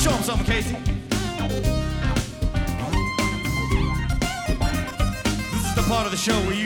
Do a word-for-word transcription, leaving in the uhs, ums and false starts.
Show them something, Casey. This is the part of the show where you